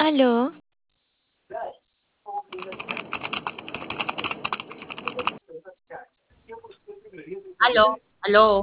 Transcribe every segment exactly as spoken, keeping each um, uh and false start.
Aló, Aló, aló,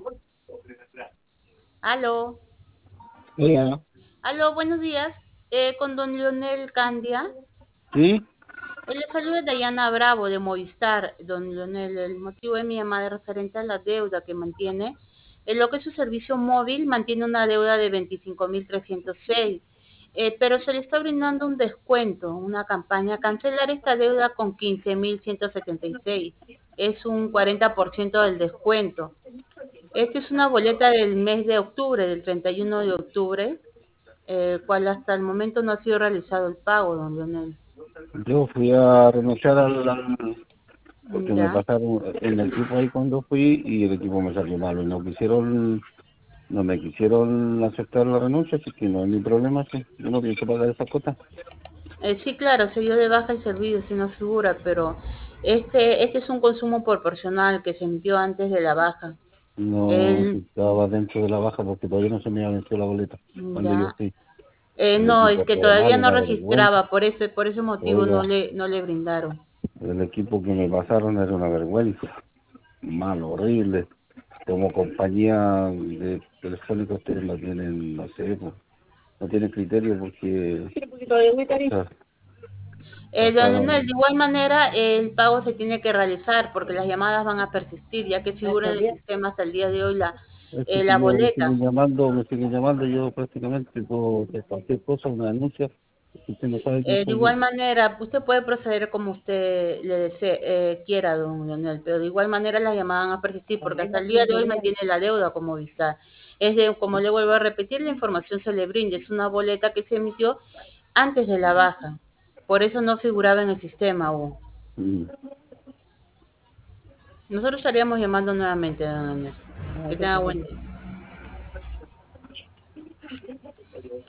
aló, Ella, aló, buenos días. Eh, con don Leonel Candia. sí, Él le saluda Dayana Bravo de Movistar. Don Leonel, el motivo de mi llamada es referente a la deuda que mantiene. En lo que es su servicio móvil, mantiene una deuda de veinticinco mil trescientos seis, eh, pero se le está brindando un descuento, una campaña. Cancelar esta deuda con quince mil ciento setenta y seis. Es un cuarenta por ciento del descuento. Esta es una boleta del mes de octubre, del treinta y uno de octubre, el cual hasta el momento no ha sido realizado el pago, don Leonel. yo fui a renunciar al, al- porque me Ya. pasaron en el equipo ahí cuando fui y el equipo me salió malo y no quisieron, no me quisieron aceptar la renuncia, así que no hay ni problema, sí, yo no pienso pagar esa cuota. Eh, sí, claro, se dio de baja el servicio, si no figura, pero este, este es un consumo proporcional que se emitió antes de la baja. No, si Él, estaba dentro de la baja porque todavía no se me había vencido la boleta cuando yo ya. fui. Eh, El no, es equipo que todo todavía malo, no una vergüenza. registraba, por ese, por ese motivo no Oiga, le, no le brindaron. el equipo que me pasaron era una vergüenza, malo, horrible. Como compañía de telefónica ustedes no tienen, no sé, pues, no tienen criterio porque pa- Eh, don Leonel, de pasaron, igual manera, el pago se tiene que realizar porque las llamadas van a persistir, ya que figura en el sistema hasta el día de hoy la, es que eh, si la me boleta. siguen llamando, me siguen llamando, yo prácticamente puedo hacer cualquier cosa, una denuncia, si usted no sabe quién Eh, de soy yo. igual manera, usted puede proceder como usted le desee, eh, quiera, don Leonel, pero de igual manera las llamadas van a persistir porque hasta el día de hoy mantiene la deuda como Vistar. Es de, como le vuelvo a repetir, la información se le brinda, es una boleta que se emitió antes de la baja, por eso no figuraba en el sistema aún. Mm. Nosotros estaríamos llamando nuevamente, don Leonel. Que tenga buen día.